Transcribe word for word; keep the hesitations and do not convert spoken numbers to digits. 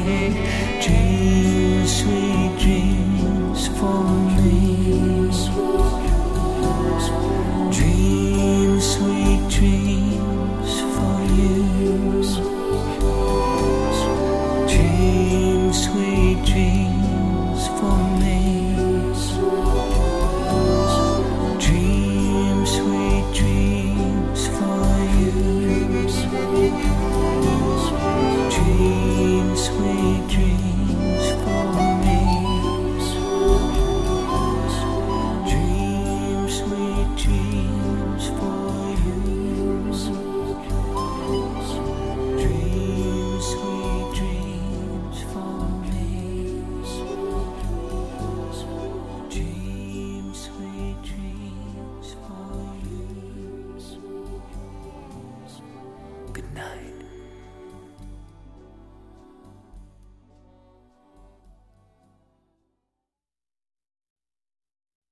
Dream sweet dreams for me. Dream sweet dreams for you. Dream sweet dreams for me. Dream sweet dreams for you. Dream sweet dreams for me. Dream sweet dreams for you. Dream sweet dreams for me. Dream sweet dreams for you. Good night.